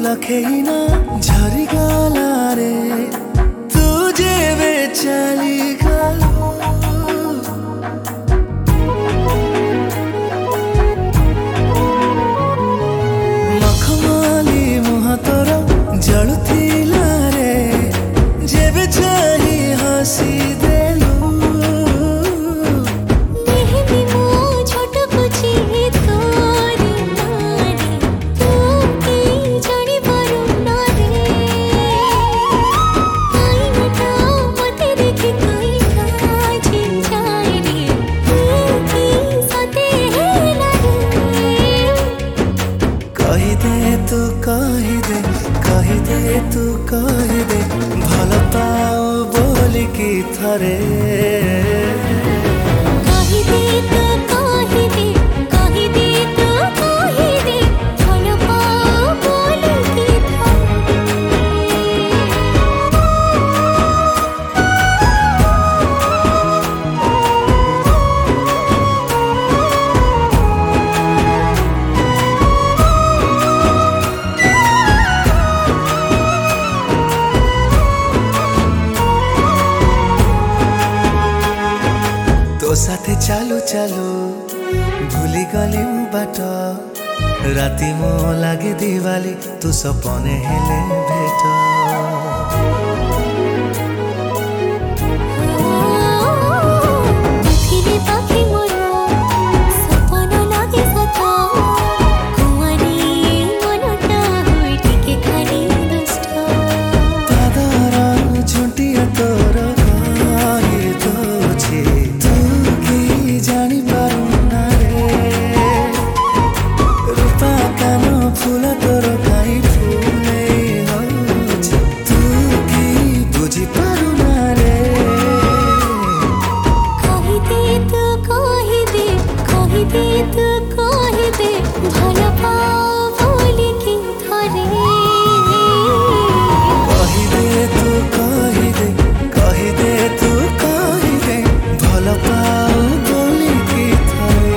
लखेइना झरिगला रे तू जेबे चलिगलु मखमली मुह तोर जलुथिला रे जेबे चाही हसी देलु मेहंदी मो छोट पुची तोरी नारी तू की जानी पारू ना रे आईना मते देखी कोई काजी जाए रे तू की सते है ना रे कही दे तू कही दे कही दे तू कही दे भल पाओ बोली की थरे कही दे तू कही दे कही दे तू कही दे भल पाओ बोली की तो साथे चालू चालू भूली गली मु बाट राति मो लागे दिवाली तू सपने हेले भेट पथिरे पाखी मोर सपन लागे सत कुआनी मनटा होई टिके खाली दुष्ट पादर झुंटिया तोर कही दोछे तू की जानी पारू ना रे रूपा कान फूल तोर काई फूले होछे तू की बुझी पारू ना रे कही दे तू कही दे कही दे तू कही दे भल पाओ बोली की थरे कही दे तू कही दे कही दे तू कही दे भल पाओ बोली की थरे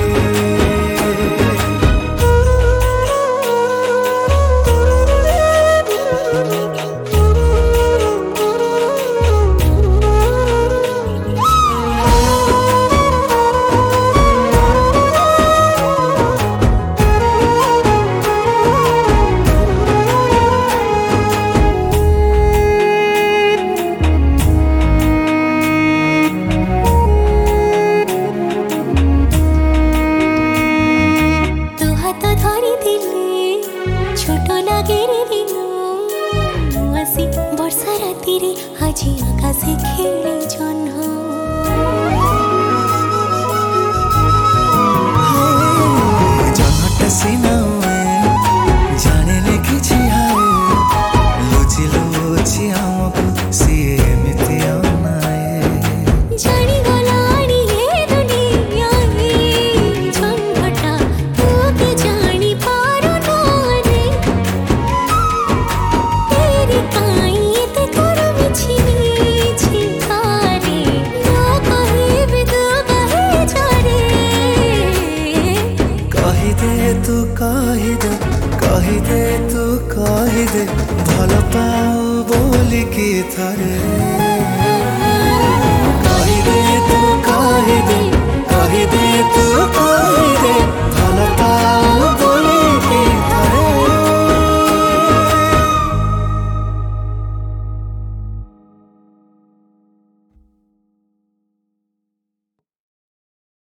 तू हाथ धरी दिले छोट लागे रे दिन आसी वर्षा राति रे আজি आकाशे खेले जह्न जहट सिनावे जाने किछि हाय लुचि लुचि हमको सिए एमिति अनाए जानी गलानी ये दुनिया रे झंझटा तू के जानी पारो ना रे तेरी काई ते कर मिछि छिकारे ना कहे बिदु कहे जारे कही दे तू कही दे कही दे तू कही दे भल पाओ बोली की थरे